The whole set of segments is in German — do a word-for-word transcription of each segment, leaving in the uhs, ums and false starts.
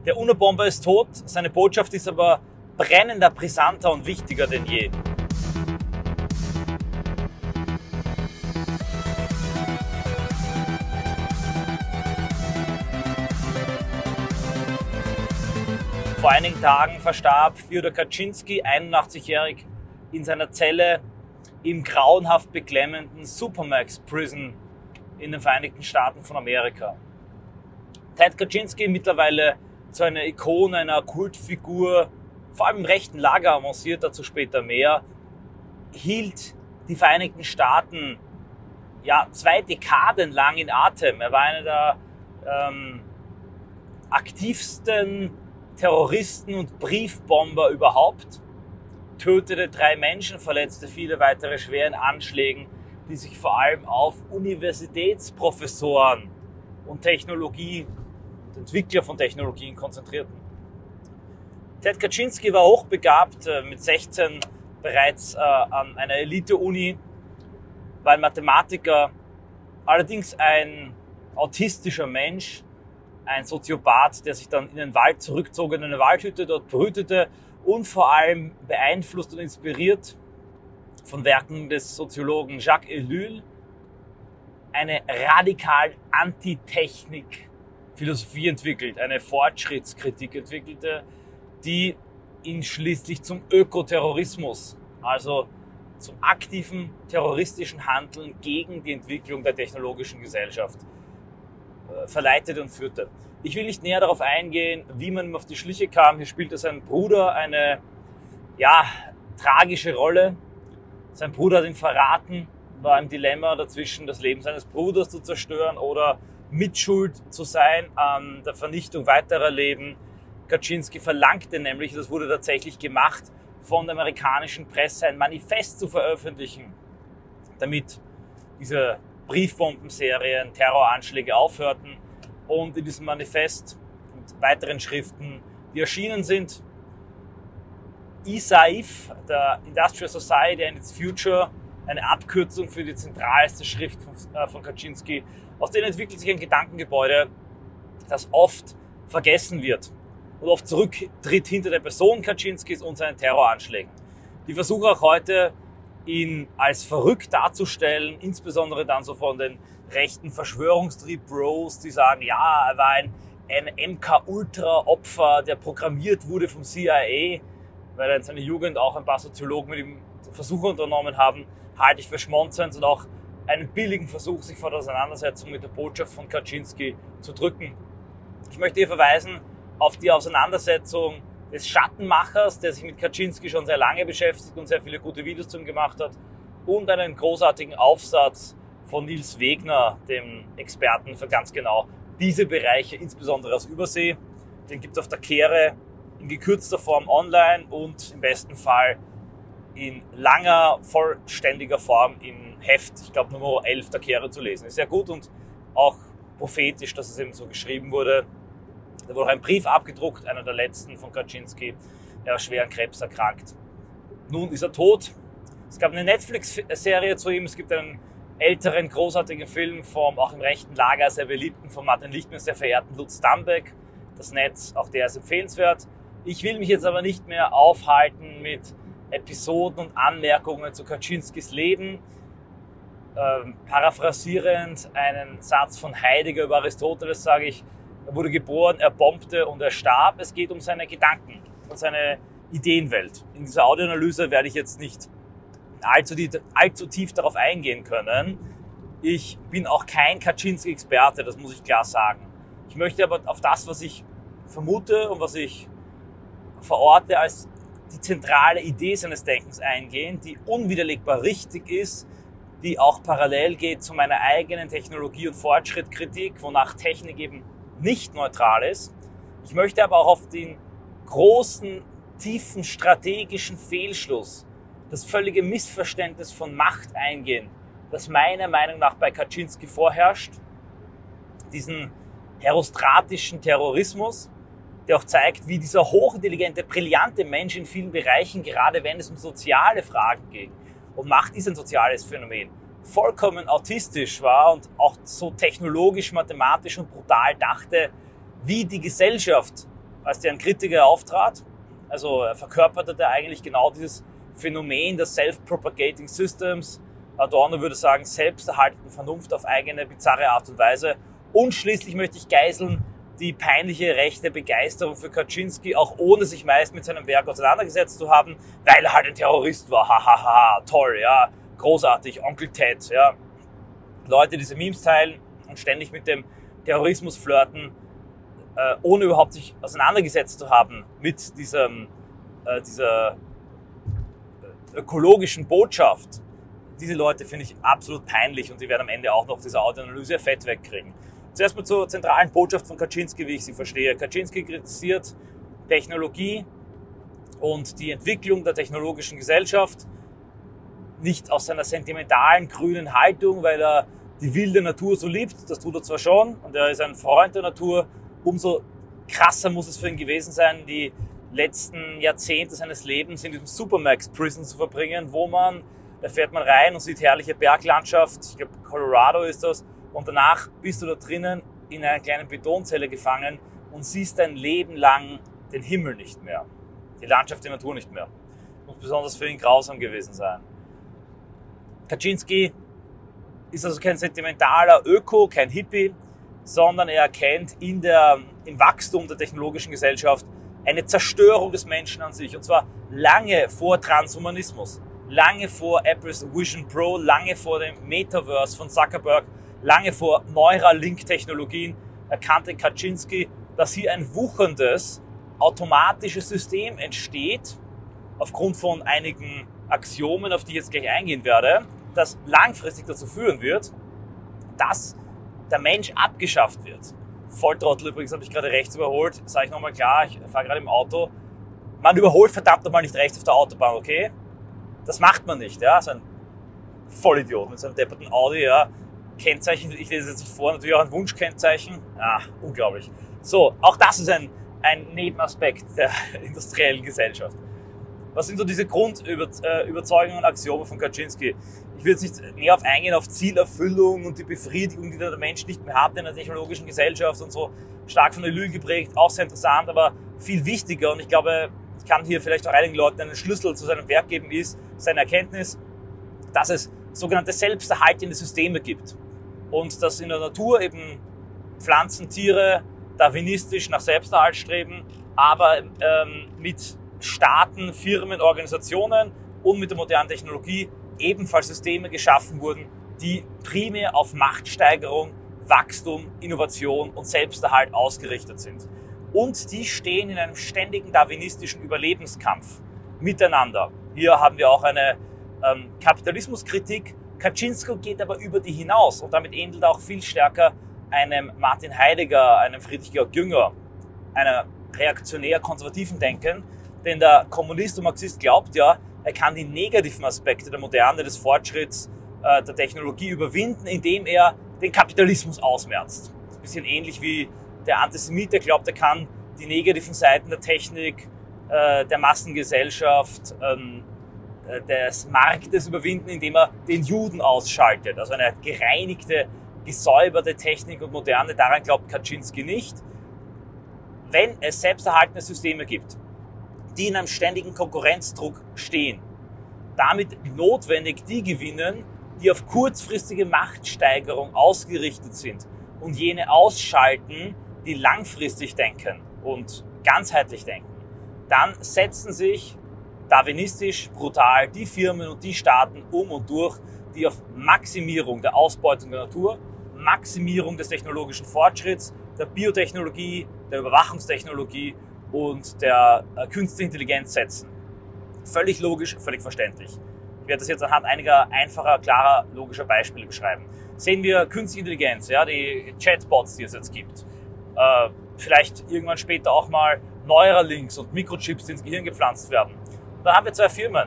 Der UNO-Bomber ist tot, seine Botschaft ist aber brennender, brisanter und wichtiger denn je. Vor einigen Tagen verstarb Fjodor Kaczynski, einundachtzig-jährig, in seiner Zelle im grauenhaft beklemmenden Supermax Prison in den Vereinigten Staaten von Amerika. Ted Kaczynski, mittlerweile zu einer Ikone, einer Kultfigur, vor allem im rechten Lager avanciert, dazu später mehr, hielt die Vereinigten Staaten ja zwei Dekaden lang in Atem. Er war einer der ähm, aktivsten Terroristen und Briefbomber überhaupt, tötete drei Menschen, verletzte viele weitere schwer in Anschlägen, die sich vor allem auf Universitätsprofessoren und Technologie, Entwickler von Technologien konzentrierten. Ted Kaczynski war hochbegabt, mit sechzehn bereits äh, an einer Elite-Uni, war ein Mathematiker, allerdings ein autistischer Mensch, ein Soziopath, der sich dann in den Wald zurückzog, in eine Waldhütte, dort brütete und vor allem beeinflusst und inspiriert von Werken des Soziologen Jacques Ellul eine radikal Antitechnik-Philosophie entwickelt, eine Fortschrittskritik entwickelte, die ihn schließlich zum Ökoterrorismus, also zum aktiven terroristischen Handeln gegen die Entwicklung der technologischen Gesellschaft verleitete und führte. Ich will nicht näher darauf eingehen, wie man ihm auf die Schliche kam. Hier spielte sein Bruder eine ja, tragische Rolle. Sein Bruder hat ihn verraten, war im Dilemma dazwischen, das Leben seines Bruders zu zerstören oder mitschuld zu sein an der Vernichtung weiterer Leben. Kaczynski verlangte nämlich, das wurde tatsächlich gemacht, von der amerikanischen Presse ein Manifest zu veröffentlichen, damit diese Briefbombenserien, Terroranschläge aufhörten. Und in diesem Manifest und weiteren Schriften, die erschienen sind, I S A I F, der Industrial Society and its Future, eine Abkürzung für die zentralste Schrift von, äh, von Kaczynski, aus denen entwickelt sich ein Gedankengebäude, das oft vergessen wird und oft zurücktritt hinter der Person Kaczynskis und seinen Terroranschlägen. Die versuchen auch heute, ihn als verrückt darzustellen, insbesondere dann so von den rechten Verschwörungstrieb-Bros, die sagen, ja, er war ein, ein M K-Ultra-Opfer, der programmiert wurde vom C I A, weil er in seiner Jugend auch ein paar Soziologen mit ihm Versuche unternommen haben, halte ich für schmonzend und auch einen billigen Versuch, sich vor der Auseinandersetzung mit der Botschaft von Kaczynski zu drücken. Ich möchte hier verweisen auf die Auseinandersetzung des Schattenmachers, der sich mit Kaczynski schon sehr lange beschäftigt und sehr viele gute Videos zu ihm gemacht hat, und einen großartigen Aufsatz von Nils Wegner, dem Experten für ganz genau diese Bereiche, insbesondere aus Übersee. Den gibt es auf der Kehre in gekürzter Form online und im besten Fall in langer, vollständiger Form im Heft, ich glaube Nummer elf der Kehre zu lesen. Ist sehr gut und auch prophetisch, dass es eben so geschrieben wurde. Da wurde auch ein Brief abgedruckt, einer der letzten von Kaczynski. Er war schwer an Krebs erkrankt. Nun ist er tot. Es gab eine Netflix-Serie zu ihm. Es gibt einen älteren, großartigen Film vom, auch im rechten Lager sehr beliebten, von Martin Lichtner, sehr verehrten Lutz Dambeck. Das Netz, auch der ist empfehlenswert. Ich will mich jetzt aber nicht mehr aufhalten mit Episoden und Anmerkungen zu Kaczynskis Leben. Ähm, paraphrasierend einen Satz von Heidegger über Aristoteles sage ich, er wurde geboren, er bombte und er starb. Es geht um seine Gedanken und seine Ideenwelt. In dieser Audioanalyse werde ich jetzt nicht allzu, allzu tief darauf eingehen können. Ich bin auch kein Kaczynski-Experte, das muss ich klar sagen. Ich möchte aber auf das, was ich vermute und was ich verorte, als die zentrale Idee seines Denkens eingehen, die unwiderlegbar richtig ist, die auch parallel geht zu meiner eigenen Technologie- und Fortschrittkritik, wonach Technik eben nicht neutral ist. Ich möchte aber auch auf den großen, tiefen strategischen Fehlschluss, das völlige Missverständnis von Macht eingehen, das meiner Meinung nach bei Kaczynski vorherrscht. Diesen herostratischen Terrorismus, der auch zeigt, wie dieser hochintelligente, brillante Mensch in vielen Bereichen, gerade wenn es um soziale Fragen geht, und Macht ist ein soziales Phänomen, vollkommen autistisch war und auch so technologisch, mathematisch und brutal dachte, wie die Gesellschaft als deren Kritiker auftrat. Also er verkörperte da eigentlich genau dieses Phänomen der Self-Propagating Systems. Adorno würde sagen, selbsterhaltende Vernunft auf eigene bizarre Art und Weise. Und schließlich möchte ich geißeln die peinliche rechte Begeisterung für Kaczynski, auch ohne sich meist mit seinem Werk auseinandergesetzt zu haben, weil er halt ein Terrorist war. Hahaha, ha, ha, toll, ja, großartig, Onkel Ted, ja. Leute, die diese Memes teilen und ständig mit dem Terrorismus flirten, äh, ohne überhaupt sich auseinandergesetzt zu haben mit diesem, äh, dieser ökologischen Botschaft. Diese Leute finde ich absolut peinlich und die werden am Ende auch noch diese Audioanalyse Fett wegkriegen. Zuerst mal zur zentralen Botschaft von Kaczynski, wie ich sie verstehe. Kaczynski kritisiert Technologie und die Entwicklung der technologischen Gesellschaft nicht aus seiner sentimentalen grünen Haltung, weil er die wilde Natur so liebt, das tut er zwar schon und er ist ein Freund der Natur, umso krasser muss es für ihn gewesen sein, die letzten Jahrzehnte seines Lebens in diesem Supermax-Prison zu verbringen, wo man, da fährt man rein und sieht herrliche Berglandschaft, ich glaube Colorado ist das, und danach bist du da drinnen in einer kleinen Betonzelle gefangen und siehst dein Leben lang den Himmel nicht mehr, die Landschaft, die Natur nicht mehr. Muss besonders für ihn grausam gewesen sein. Kaczynski ist also kein sentimentaler Öko, kein Hippie, sondern er erkennt in der, im Wachstum der technologischen Gesellschaft eine Zerstörung des Menschen an sich. Und zwar lange vor Transhumanismus, lange vor Apples Vision Pro, lange vor dem Metaverse von Zuckerberg, lange vor Neuralink-Technologien erkannte Kaczynski, dass hier ein wucherndes, automatisches System entsteht, aufgrund von einigen Axiomen, auf die ich jetzt gleich eingehen werde, das langfristig dazu führen wird, dass der Mensch abgeschafft wird. Volltrottel übrigens, habe ich gerade rechts überholt, sage ich nochmal klar, ich fahre gerade im Auto. Man überholt verdammt nochmal nicht rechts auf der Autobahn, okay? Das macht man nicht, ja, so ein Vollidiot mit seinem depperten Audi, ja. Kennzeichen, ich lese jetzt nicht vor, natürlich auch ein Wunschkennzeichen. Ah, unglaublich. So, auch das ist ein, ein Nebenaspekt der industriellen Gesellschaft. Was sind so diese Grundüberzeugungen und Axiome von Kaczynski? Ich will jetzt nicht näher auf eingehen, auf Zielerfüllung und die Befriedigung, die der Mensch nicht mehr hat in der technologischen Gesellschaft und so, stark von der Lüge geprägt, auch sehr interessant, aber viel wichtiger, und ich glaube, ich kann hier vielleicht auch einigen Leuten einen Schlüssel zu seinem Werk geben, ist seine Erkenntnis, dass es sogenannte selbsterhaltende Systeme gibt. Und dass in der Natur eben Pflanzen, Tiere darwinistisch nach Selbsterhalt streben, aber ähm, mit Staaten, Firmen, Organisationen und mit der modernen Technologie ebenfalls Systeme geschaffen wurden, die primär auf Machtsteigerung, Wachstum, Innovation und Selbsterhalt ausgerichtet sind. Und die stehen in einem ständigen darwinistischen Überlebenskampf miteinander. Hier haben wir auch eine ähm, Kapitalismuskritik. Kaczynski geht aber über die hinaus und damit ähnelt er auch viel stärker einem Martin Heidegger, einem Friedrich Georg Jünger, einem reaktionär-konservativen Denken. Denn der Kommunist und Marxist glaubt ja, er kann die negativen Aspekte der Moderne, des Fortschritts, äh, der Technologie überwinden, indem er den Kapitalismus ausmerzt. Das ist ein bisschen ähnlich wie der Antisemit, der glaubt, er kann die negativen Seiten der Technik, äh, der Massengesellschaft, ähm, des Marktes überwinden, indem er den Juden ausschaltet. Also eine gereinigte, gesäuberte Technik und Moderne, daran glaubt Kaczynski nicht. Wenn es selbsterhaltende Systeme gibt, die in einem ständigen Konkurrenzdruck stehen, damit notwendig die gewinnen, die auf kurzfristige Machtsteigerung ausgerichtet sind und jene ausschalten, die langfristig denken und ganzheitlich denken, dann setzen sich darwinistisch brutal die Firmen und die Staaten um und durch, die auf Maximierung der Ausbeutung der Natur, Maximierung des technologischen Fortschritts, der Biotechnologie, der Überwachungstechnologie und der äh, künstlichen Intelligenz setzen. Völlig logisch, völlig verständlich. Ich werde das jetzt anhand einiger einfacher, klarer, logischer Beispiele beschreiben. Sehen wir künstliche Intelligenz, ja, die Chatbots, die es jetzt gibt. Äh, vielleicht irgendwann später auch mal Neuralinks und Mikrochips, die ins Gehirn gepflanzt werden. Dann haben wir zwei Firmen,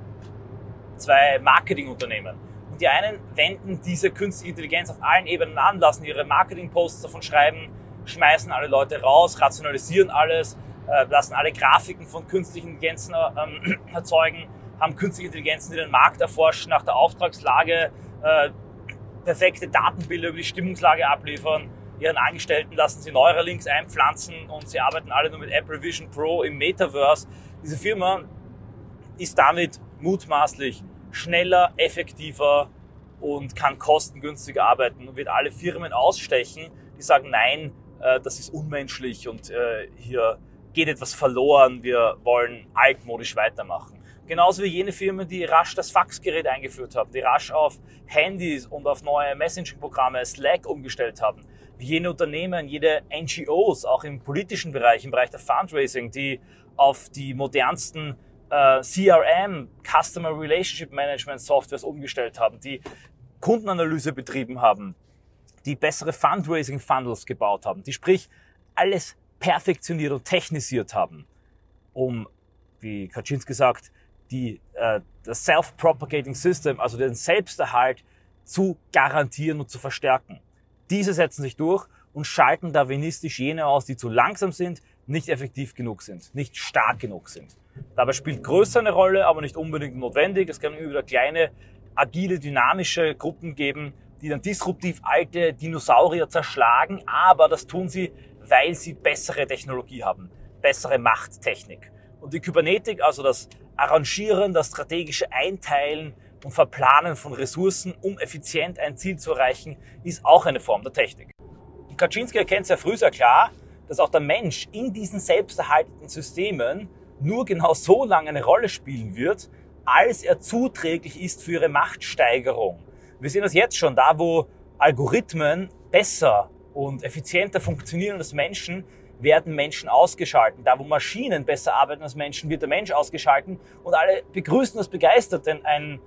zwei Marketingunternehmen. Und die einen wenden diese künstliche Intelligenz auf allen Ebenen an, lassen ihre Marketingposts davon schreiben, schmeißen alle Leute raus, rationalisieren alles, äh, lassen alle Grafiken von künstlichen Intelligenzen ähm, erzeugen, haben künstliche Intelligenzen, die den Markt erforschen, nach der Auftragslage äh, perfekte Datenbilder über die Stimmungslage abliefern, ihren Angestellten lassen sie Neuralinks einpflanzen und sie arbeiten alle nur mit Apple Vision Pro im Metaverse. Diese Firma ist damit mutmaßlich schneller, effektiver und kann kostengünstiger arbeiten und wird alle Firmen ausstechen, die sagen, nein, äh, das ist unmenschlich und äh, hier geht etwas verloren, wir wollen altmodisch weitermachen. Genauso wie jene Firmen, die rasch das Faxgerät eingeführt haben, die rasch auf Handys und auf neue Messaging-Programme Slack umgestellt haben. Wie jene Unternehmen, jede N G Os, auch im politischen Bereich, im Bereich der Fundraising, die auf die modernsten äh, C R M, Customer Relationship Management Softwares umgestellt haben, die Kundenanalyse betrieben haben, die bessere Fundraising-Funnels gebaut haben, die sprich alles perfektioniert und technisiert haben, um, wie Kaczynski sagt, die, äh, das Self-Propagating System, also den Selbsterhalt zu garantieren und zu verstärken. Diese setzen sich durch und schalten darwinistisch jene aus, die zu langsam sind, nicht effektiv genug sind, nicht stark genug sind. Dabei spielt Größe eine Rolle, aber nicht unbedingt notwendig. Es kann immer wieder kleine, agile, dynamische Gruppen geben, die dann disruptiv alte Dinosaurier zerschlagen, aber das tun sie, weil sie bessere Technologie haben, bessere Machttechnik. Und die Kybernetik, also das Arrangieren, das strategische Einteilen und Verplanen von Ressourcen, um effizient ein Ziel zu erreichen, ist auch eine Form der Technik. Und Kaczynski erkennt sehr früh sehr klar, dass auch der Mensch in diesen selbsterhaltenden Systemen nur genau so lange eine Rolle spielen wird, als er zuträglich ist für ihre Machtsteigerung. Wir sehen das jetzt schon, da wo Algorithmen besser und effizienter funktionieren als Menschen, werden Menschen ausgeschalten. Da wo Maschinen besser arbeiten als Menschen, wird der Mensch ausgeschalten und alle begrüßen das begeistert, denn ein,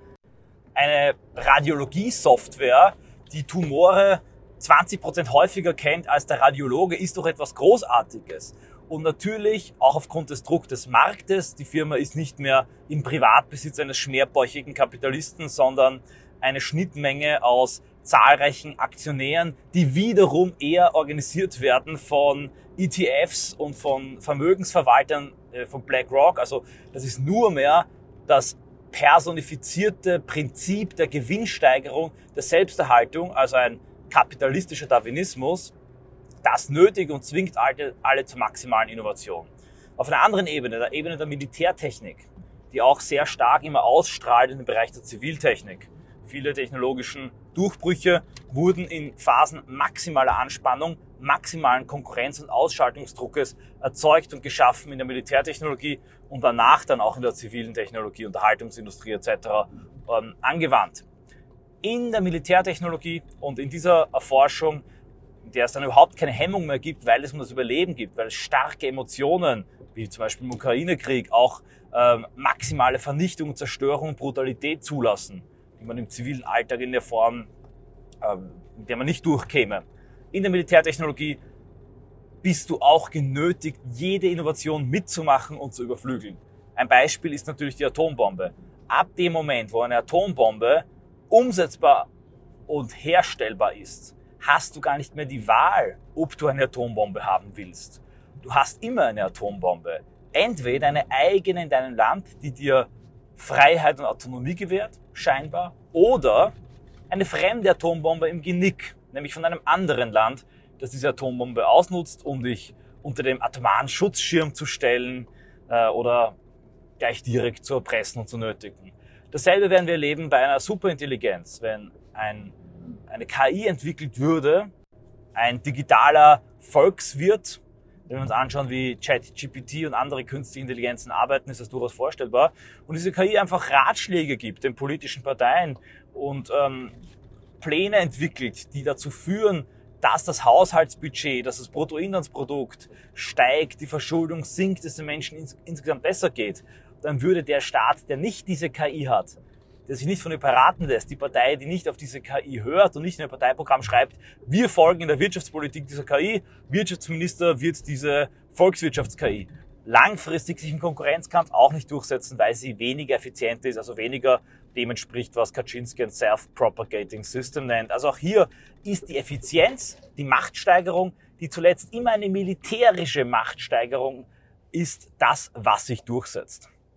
eine Radiologie-Software, die Tumore zwanzig Prozent häufiger kennt als der Radiologe, ist doch etwas Großartiges. Und natürlich, auch aufgrund des Drucks des Marktes, die Firma ist nicht mehr im Privatbesitz eines schmerbäuchigen Kapitalisten, sondern eine Schnittmenge aus zahlreichen Aktionären, die wiederum eher organisiert werden von E T Fs und von Vermögensverwaltern äh, von BlackRock. Also das ist nur mehr das personifizierte Prinzip der Gewinnsteigerung, der Selbsterhaltung, also ein kapitalistischer Darwinismus, das nötigt und zwingt alle, alle zur maximalen Innovation. Auf einer anderen Ebene, der Ebene der Militärtechnik, die auch sehr stark immer ausstrahlt in den Bereich der Ziviltechnik. Viele technologischen Durchbrüche wurden in Phasen maximaler Anspannung, maximalen Konkurrenz- und Ausschaltungsdruckes erzeugt und geschaffen in der Militärtechnologie und danach dann auch in der zivilen Technologie, Unterhaltungsindustrie et cetera ähm, angewandt. In der Militärtechnologie und in dieser Erforschung, in der es dann überhaupt keine Hemmung mehr gibt, weil es um das Überleben gibt, weil es starke Emotionen, wie zum Beispiel im Ukraine-Krieg, auch ähm, maximale Vernichtung, Zerstörung und Brutalität zulassen, die man im zivilen Alltag in der Form, ähm, in der man nicht durchkäme. In der Militärtechnologie bist du auch genötigt, jede Innovation mitzumachen und zu überflügeln. Ein Beispiel ist natürlich die Atombombe. Ab dem Moment, wo eine Atombombe umsetzbar und herstellbar ist, hast du gar nicht mehr die Wahl, ob du eine Atombombe haben willst. Du hast immer eine Atombombe. Entweder eine eigene in deinem Land, die dir Freiheit und Autonomie gewährt, scheinbar, oder eine fremde Atombombe im Genick, nämlich von einem anderen Land, das diese Atombombe ausnutzt, um dich unter dem atomaren Schutzschirm zu stellen äh, oder gleich direkt zu erpressen und zu nötigen. Dasselbe werden wir erleben bei einer Superintelligenz, wenn ein, eine K I entwickelt würde, ein digitaler Volkswirt. Wenn wir uns anschauen, wie ChatGPT und andere künstliche Intelligenzen arbeiten, ist das durchaus vorstellbar. Und diese K I einfach Ratschläge gibt den politischen Parteien und ähm, Pläne entwickelt, die dazu führen, dass das Haushaltsbudget, dass das Bruttoinlandsprodukt steigt, die Verschuldung sinkt, es den Menschen ins, insgesamt besser geht, dann würde der Staat, der nicht diese K I hat, der sich nicht von ihr beraten lässt, die Partei, die nicht auf diese K I hört und nicht in ein Parteiprogramm schreibt, wir folgen in der Wirtschaftspolitik dieser K I, Wirtschaftsminister wird diese Volkswirtschafts-K I langfristig sich im Konkurrenzkampf auch nicht durchsetzen, weil sie weniger effizient ist, also weniger dem entspricht, was Kaczynski ein Self-Propagating System nennt. Also auch hier ist die Effizienz, die Machtsteigerung, die zuletzt immer eine militärische Machtsteigerung ist, das, was sich durchsetzt.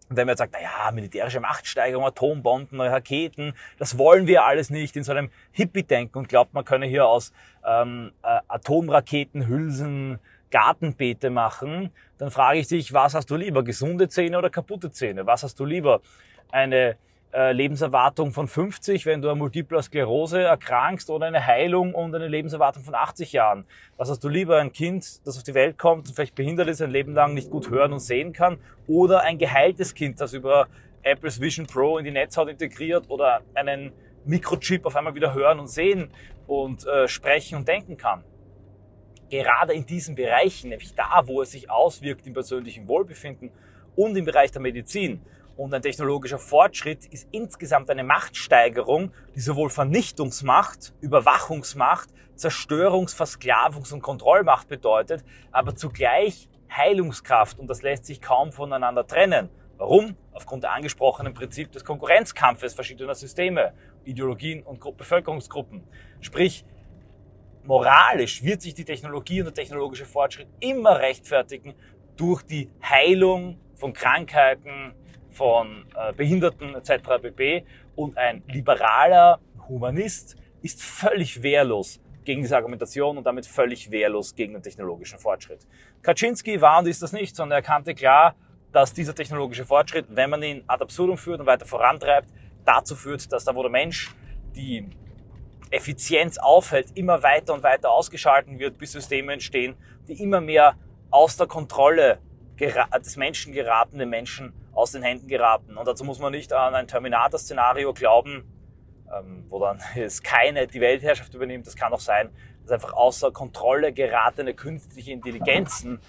Und wenn man jetzt sagt, naja, militärische Machtsteigerung, Atombomben, Raketen, das wollen wir alles nicht, in so einem Hippie-Denken und glaubt, man könne hier aus ähm, äh, Atomraketenhülsen Gartenbeete machen, dann frage ich dich, was hast du lieber, gesunde Zähne oder kaputte Zähne? Was hast du lieber? Eine äh, Lebenserwartung von fünfzig, wenn du an Multipler Sklerose erkrankst, oder eine Heilung und eine Lebenserwartung von achtzig Jahren? Was hast du lieber, ein Kind, das auf die Welt kommt und vielleicht behindert ist, ein Leben lang nicht gut hören und sehen kann, oder ein geheiltes Kind, das über Apples Vision Pro in die Netzhaut integriert oder einen Mikrochip auf einmal wieder hören und sehen und äh, sprechen und denken kann? Gerade in diesen Bereichen, nämlich da, wo es sich auswirkt im persönlichen Wohlbefinden und im Bereich der Medizin. Und ein technologischer Fortschritt ist insgesamt eine Machtsteigerung, die sowohl Vernichtungsmacht, Überwachungsmacht, Zerstörungs-, Versklavungs- und Kontrollmacht bedeutet, aber zugleich Heilungskraft, und das lässt sich kaum voneinander trennen. Warum? Aufgrund der angesprochenen Prinzip des Konkurrenzkampfes verschiedener Systeme, Ideologien und Bevölkerungsgruppen. Sprich, moralisch wird sich die Technologie und der technologische Fortschritt immer rechtfertigen durch die Heilung von Krankheiten, von äh, Behinderten et cetera pp. Und ein liberaler Humanist ist völlig wehrlos gegen diese Argumentation und damit völlig wehrlos gegen den technologischen Fortschritt. Kaczynski war und ist das nicht, sondern er erkannte klar, dass dieser technologische Fortschritt, wenn man ihn ad absurdum führt und weiter vorantreibt, dazu führt, dass da, wo der Mensch die Effizienz aufhält, immer weiter und weiter ausgeschalten wird, bis Systeme entstehen, die immer mehr aus der Kontrolle des Menschen geraten, den Menschen aus den Händen geraten. Und dazu muss man nicht an ein Terminator-Szenario glauben, wo dann es keine die Weltherrschaft übernimmt. Das kann auch sein, dass einfach außer Kontrolle geratene künstliche Intelligenzen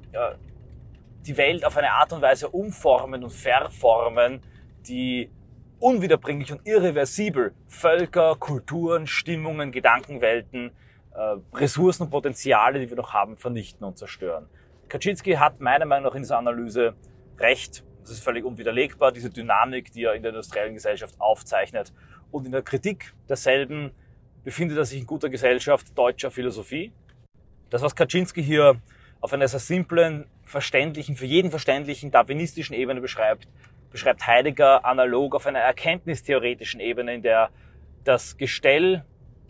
die Welt auf eine Art und Weise umformen und verformen, die unwiederbringlich und irreversibel Völker, Kulturen, Stimmungen, Gedankenwelten, äh, Ressourcen und Potenziale, die wir noch haben, vernichten und zerstören. Kaczynski hat meiner Meinung nach in dieser Analyse recht. Das ist völlig unwiderlegbar, diese Dynamik, die er in der industriellen Gesellschaft aufzeichnet. Und in der Kritik derselben befindet er sich in guter Gesellschaft deutscher Philosophie. Das, was Kaczynski hier auf einer sehr simplen, verständlichen, für jeden verständlichen, darwinistischen Ebene beschreibt, beschreibt Heidegger analog auf einer erkenntnistheoretischen Ebene, in der das Gestell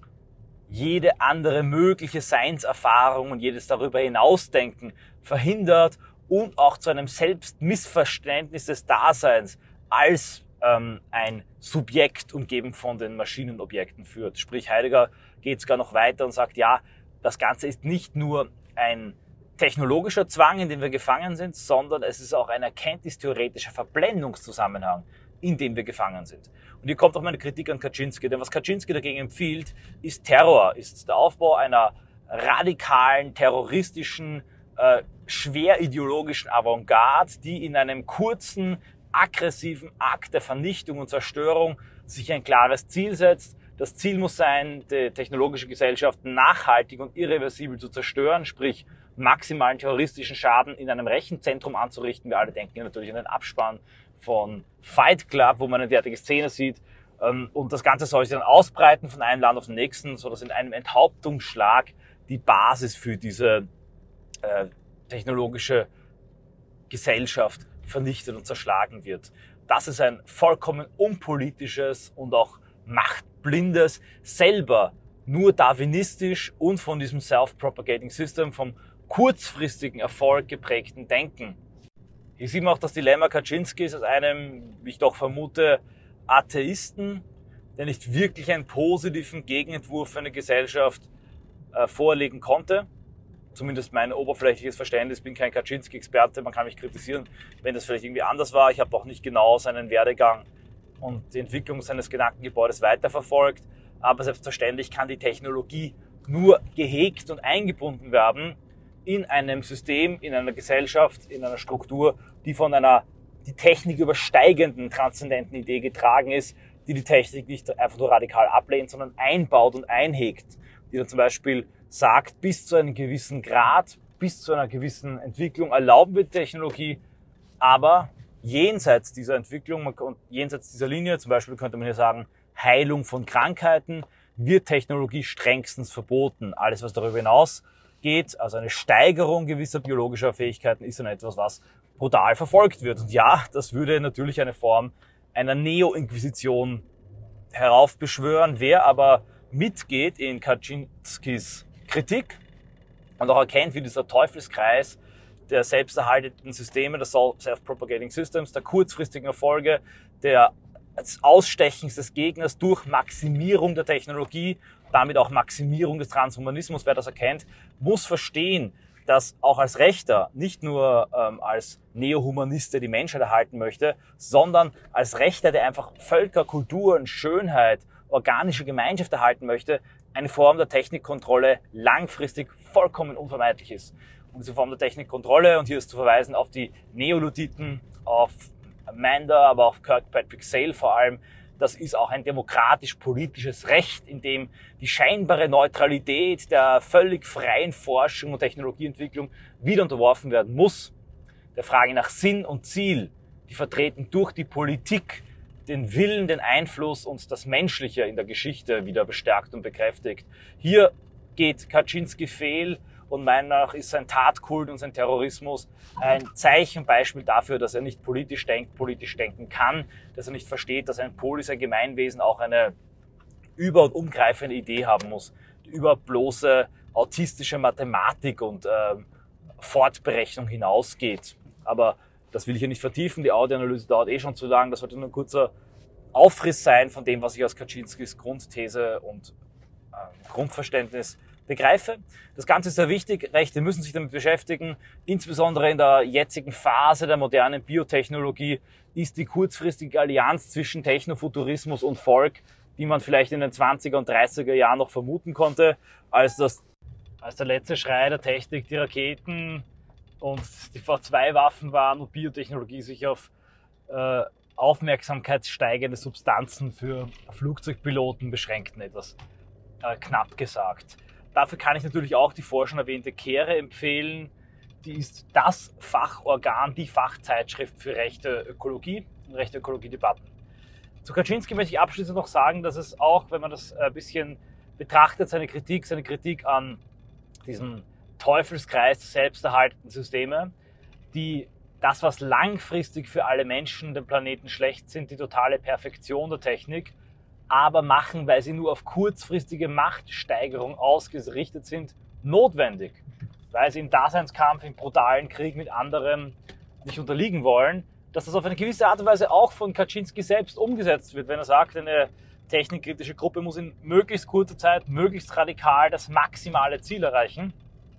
jede andere mögliche Seinserfahrung und jedes darüber hinausdenken verhindert und auch zu einem Selbstmissverständnis des Daseins als ähm, ein Subjekt umgeben von den Maschinenobjekten führt. Sprich, Heidegger geht sogar noch weiter und sagt, ja, das Ganze ist nicht nur ein technologischer Zwang, in dem wir gefangen sind, sondern es ist auch ein erkenntnistheoretischer Verblendungszusammenhang, in dem wir gefangen sind. Und hier kommt auch meine Kritik an Kaczynski, denn was Kaczynski dagegen empfiehlt, ist Terror, ist der Aufbau einer radikalen, terroristischen, äh, schwer ideologischen Avantgarde, die in einem kurzen, aggressiven Akt der Vernichtung und Zerstörung sich ein klares Ziel setzt. Das Ziel muss sein, die technologische Gesellschaft nachhaltig und irreversibel zu zerstören, sprich maximalen terroristischen Schaden in einem Rechenzentrum anzurichten. Wir alle denken ja natürlich an den Abspann von Fight Club, wo man eine derartige Szene sieht. Und das Ganze soll sich dann ausbreiten von einem Land auf den nächsten, sodass in einem Enthauptungsschlag die Basis für diese äh, technologische Gesellschaft vernichtet und zerschlagen wird. Das ist ein vollkommen unpolitisches und auch machtblindes, selber nur darwinistisch und von diesem Self-Propagating System, vom kurzfristigen Erfolg geprägten Denken. Hier sieht man auch das Dilemma Kaczynskis als einem, wie ich doch vermute, Atheisten, der nicht wirklich einen positiven Gegenentwurf für eine Gesellschaft äh, vorlegen konnte. Zumindest mein oberflächliches Verständnis, bin kein Kaczynski-Experte, man kann mich kritisieren, wenn das vielleicht irgendwie anders war. Ich habe auch nicht genau seinen Werdegang und die Entwicklung seines Gedankengebäudes weiterverfolgt. Aber selbstverständlich kann die Technologie nur gehegt und eingebunden werden in einem System, in einer Gesellschaft, in einer Struktur, die von einer die Technik übersteigenden, transzendenten Idee getragen ist, die die Technik nicht einfach nur radikal ablehnt, sondern einbaut und einhegt. Die dann zum Beispiel sagt, bis zu einem gewissen Grad, bis zu einer gewissen Entwicklung erlauben wir Technologie, aber jenseits dieser Entwicklung und jenseits dieser Linie, zum Beispiel könnte man hier sagen, Heilung von Krankheiten, wird Technologie strengstens verboten. Alles, was darüber hinaus geht, also eine Steigerung gewisser biologischer Fähigkeiten, ist dann etwas, was brutal verfolgt wird. Und ja, das würde natürlich eine Form einer Neo-Inquisition heraufbeschwören. Wer aber mitgeht in Kaczynskis Kritik und auch erkennt, wie dieser Teufelskreis der selbsterhaltenden Systeme, der Self-Propagating Systems, der kurzfristigen Erfolge, der Ausstechens des Gegners durch Maximierung der Technologie, damit auch Maximierung des Transhumanismus, wer das erkennt, muss verstehen, dass auch als Rechter, nicht nur ähm, als Neohumanist, der die Menschheit erhalten möchte, sondern als Rechter, der einfach Völker, Kulturen, Schönheit, organische Gemeinschaft erhalten möchte, eine Form der Technikkontrolle langfristig vollkommen unvermeidlich ist. Und diese Form der Technikkontrolle, und hier ist zu verweisen auf die Neoluditen, auf Amanda, aber auch Kirkpatrick Sale vor allem, das ist auch ein demokratisch-politisches Recht, in dem die scheinbare Neutralität der völlig freien Forschung und Technologieentwicklung wieder unterworfen werden muss. Der Frage nach Sinn und Ziel, die vertreten durch die Politik den Willen, den Einfluss und das Menschliche in der Geschichte wieder bestärkt und bekräftigt. Hier geht Kaczynski fehl. Und meiner Meinung nach ist sein Tatkult und sein Terrorismus ein Zeichenbeispiel dafür, dass er nicht politisch denkt, politisch denken kann, dass er nicht versteht, dass ein Polis, ein Gemeinwesen auch eine über- und umgreifende Idee haben muss, die über bloße autistische Mathematik und äh, Fortberechnung hinausgeht. Aber das will ich hier nicht vertiefen, die Audioanalyse dauert eh schon zu lang, das sollte nur ein kurzer Aufriss sein von dem, was ich aus Kaczynskis Grundthese und äh, Grundverständnis begreife. Das Ganze ist sehr wichtig. Rechte müssen sich damit beschäftigen. Insbesondere in der jetzigen Phase der modernen Biotechnologie ist die kurzfristige Allianz zwischen Technofuturismus und Volk, die man vielleicht in den zwanziger und dreißiger Jahren noch vermuten konnte, als das, als der letzte Schrei der Technik, die Raketen und die V zwei Waffen waren und Biotechnologie sich auf äh, aufmerksamkeitssteigende Substanzen für Flugzeugpiloten beschränkten, etwas äh, knapp gesagt. Dafür kann ich natürlich auch die vorher schon erwähnte Kehre empfehlen. Die ist das Fachorgan, die Fachzeitschrift für rechte Ökologie und rechte Ökologiedebatten. Zu Kaczynski möchte ich abschließend noch sagen, dass es auch, wenn man das ein bisschen betrachtet, seine Kritik, seine Kritik an diesem Teufelskreis der selbsterhaltenden Systeme, die das, was langfristig für alle Menschen, den Planeten schlecht sind, die totale Perfektion der Technik, aber machen, weil sie nur auf kurzfristige Machtsteigerung ausgerichtet sind, notwendig. Weil sie im Daseinskampf, im brutalen Krieg mit anderen nicht unterliegen wollen, dass das auf eine gewisse Art und Weise auch von Kaczynski selbst umgesetzt wird, wenn er sagt, eine technikkritische Gruppe muss in möglichst kurzer Zeit, möglichst radikal das maximale Ziel erreichen.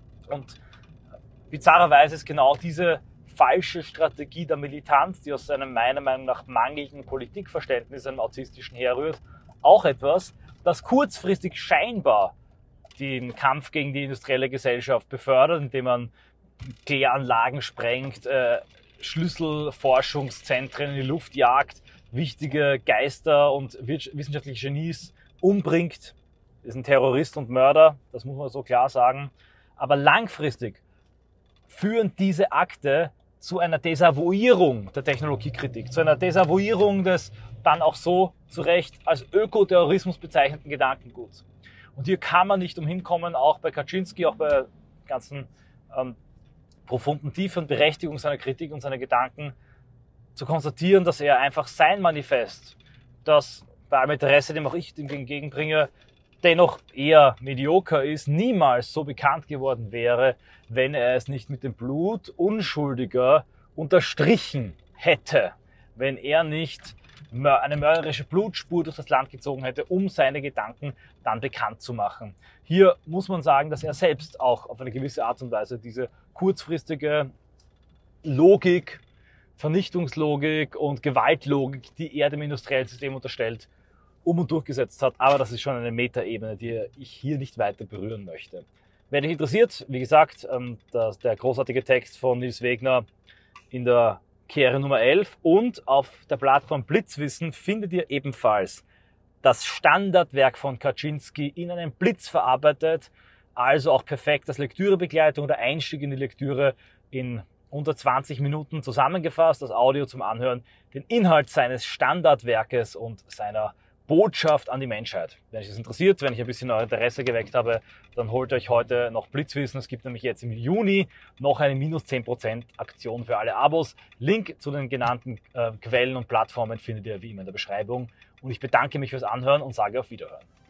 Und bizarrerweise ist genau diese falsche Strategie der Militanz, die aus einem meiner Meinung nach mangelnden Politikverständnis, einem autistischen herrührt, auch etwas, das kurzfristig scheinbar den Kampf gegen die industrielle Gesellschaft befördert, indem man Kläranlagen sprengt, äh, Schlüsselforschungszentren in die Luft jagt, wichtige Geister und wissenschaftliche Genies umbringt. Das ist ein Terrorist und Mörder, das muss man so klar sagen. Aber langfristig führen diese Akte zu einer Desavouierung der Technologiekritik, zu einer Desavouierung des dann auch so zu Recht als Ökoterrorismus bezeichneten Gedankenguts. Und hier kann man nicht umhin kommen, auch bei Kaczynski, auch bei ganzen ähm, profunden Tiefe und Berechtigung seiner Kritik und seiner Gedanken zu konstatieren, dass er einfach sein Manifest, das bei allem Interesse, dem auch ich dem entgegenbringe, dennoch eher medioker ist, niemals so bekannt geworden wäre, wenn er es nicht mit dem Blut Unschuldiger unterstrichen hätte, wenn er nicht eine mörderische Blutspur durch das Land gezogen hätte, um seine Gedanken dann bekannt zu machen. Hier muss man sagen, dass er selbst auch auf eine gewisse Art und Weise diese kurzfristige Logik, Vernichtungslogik und Gewaltlogik, die er dem industriellen System unterstellt, um und durchgesetzt hat. Aber das ist schon eine Metaebene, die ich hier nicht weiter berühren möchte. Wer dich interessiert, wie gesagt, das, der großartige Text von Nils Wegner in der Kehre Nummer elf und auf der Plattform Blitzwissen findet ihr ebenfalls das Standardwerk von Kaczynski in einem Blitz verarbeitet, also auch perfekt als Lektürebegleitung oder Einstieg in die Lektüre in unter zwanzig Minuten zusammengefasst, das Audio zum Anhören, den Inhalt seines Standardwerkes und seiner Botschaft an die Menschheit. Wenn euch das interessiert, wenn ich ein bisschen euer Interesse geweckt habe, dann holt euch heute noch Blitzwissen. Es gibt nämlich jetzt im Juni noch eine minus zehn Prozent Aktion für alle Abos. Link zu den genannten äh, Quellen und Plattformen findet ihr wie immer in der Beschreibung. Und ich bedanke mich fürs Anhören und sage auf Wiederhören.